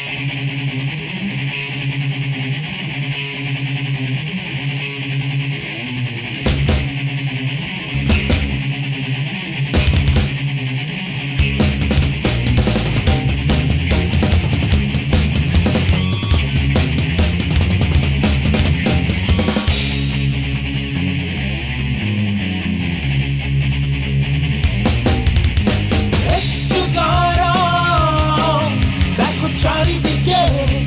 চারিদিকে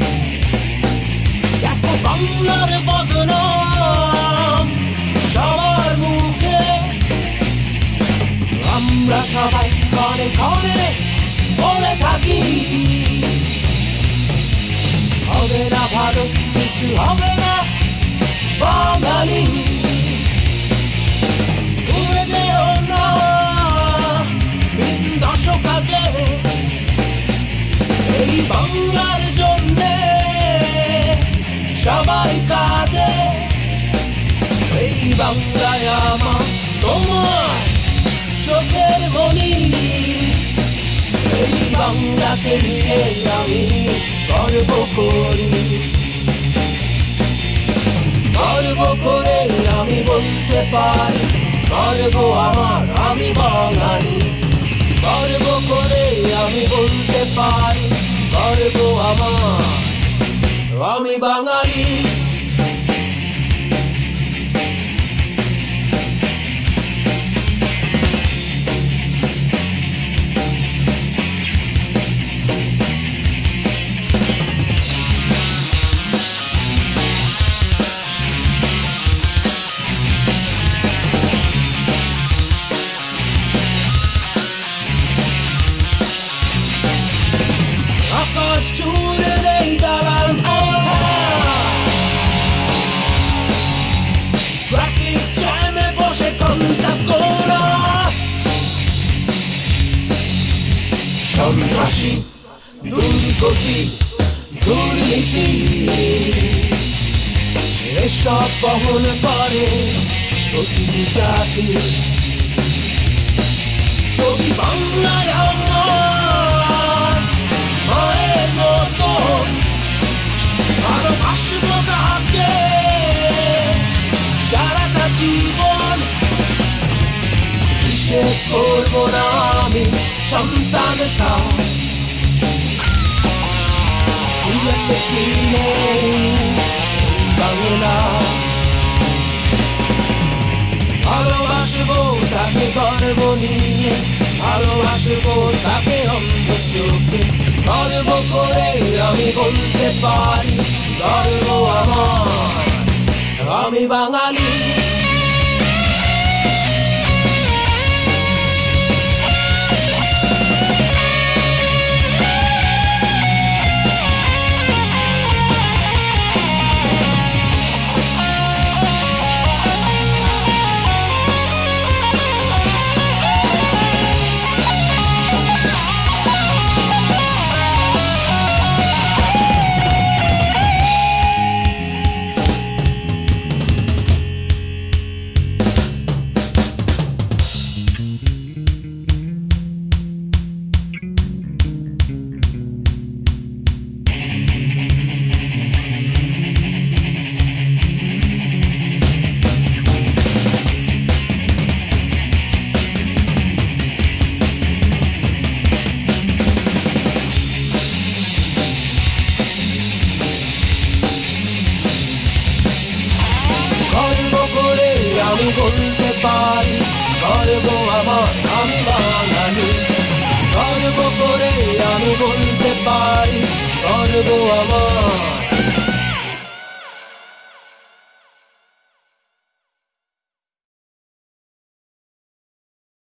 দেখো বাংলার বদনাম সবার মুখে, আমরা সবাই ঘরে ঘরে বলে থাকি হবে না ভালো, কিছু হবে না বাঙালি। ভুলে যেও না 3 দশক আগে এই বাংলার জন্যে সবাই কাঁদে। এই বাংলায় আমার তোমার চোখের মনি, এই বাংলাকে নিয়ে আমি গর্ব করি। গর্ব করে আমি বলতে পারি গর্ব আমার, আমি বাঙালি। গর্ব করে আমি বলতে পারি গর্ব আমার, আমি বাঙালি। আকাশ জুড়ে নেই দালান কোঠা, ট্রাফিক জ্যামে বসে ঘন্টা করা, সন্ত্রাসী দুর্গতি দুর্নীতি এসব বহন করে প্রতিটি জাতি। ছবি বাংলায় আমার মায়ের মতো, ভালোবাসবো তাকে সারাটা জীবন। হিসেব করবো না আমি সন্তানটা দিয়েছে কি নেই বাংলা। ভালোবাসবো তাকে গর্ব নিয়ে, ভালোবাসবো তাকে অন্ধ চোখে। গর্ব করে আমি বলতে পারি গর্ব আমার, আমি বাঙালি। আমি বলতে পারি গর্ব আমার, আমি বাঙালি। গর্ব করে আমি বলতে পারি গর্ব আমার।